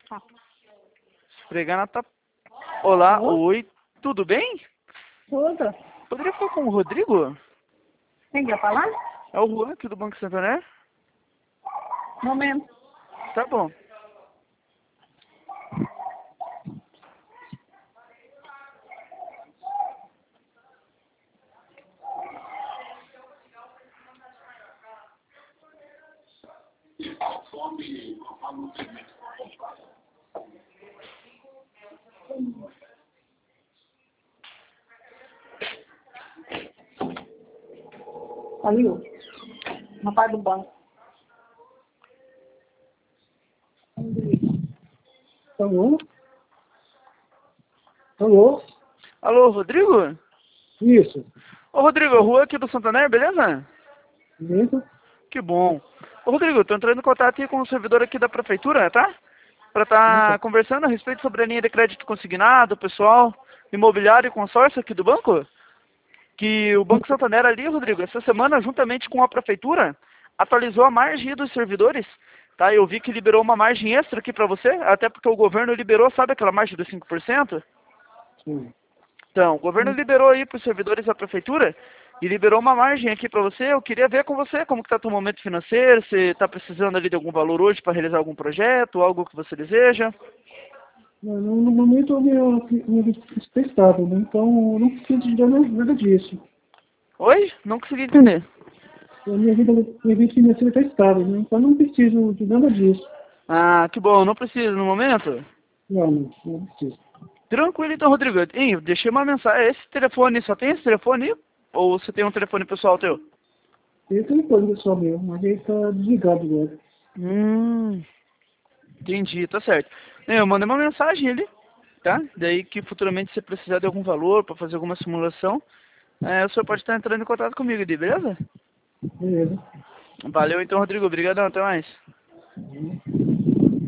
Tá. Esfregar na tapa. Olá, Alô? oi, tudo bem? Tudo. Poderia falar com o Rodrigo? Quem quer falar? É o Juan aqui do Banco Santander? Momento. Tá bom. Ali, ó. Rapaz do banco. Alô? Alô? Alô, Rodrigo? Isso. Ô, Rodrigo, é o Juan aqui do Santander, beleza? Beleza? Que bom. Ô, Rodrigo, tô entrando em contato aqui com o servidor aqui da prefeitura, tá? Pra Opa. tá conversando a respeito sobre a linha de crédito consignado, pessoal, imobiliário e consórcio aqui do banco. Que o Banco Santander ali, Rodrigo, essa semana, juntamente com a prefeitura, atualizou a margem dos servidores, tá? Eu vi que liberou uma margem extra aqui para você, até porque o governo liberou, sabe aquela margem dos 5%? Sim. Então, o governo liberou aí para os servidores da prefeitura e liberou uma margem aqui para você. Eu queria ver com você como que está o momento financeiro, se está precisando ali de algum valor hoje para realizar algum projeto, algo que você deseja. No momento, minha vida está estável, né? Então, eu não preciso de nada disso. Oi? Não consegui entender. Minha vida financeira está estável, né? Então, eu não preciso de nada disso. Ah, que bom, não precisa no momento. Não preciso. Tranquilo então, Rodrigo. Hein, eu deixei uma mensagem. Esse telefone, só tem esse telefone? Ou você tem um telefone pessoal teu? Tem telefone pessoal meu, mas ele está desligado agora. Entendi, tá certo. Eu mandei uma mensagem ali, tá? Daí que futuramente se precisar de algum valor para fazer alguma simulação, o senhor pode estar entrando em contato comigo ali, beleza? Beleza. Valeu então, Rodrigo. Obrigadão, até mais.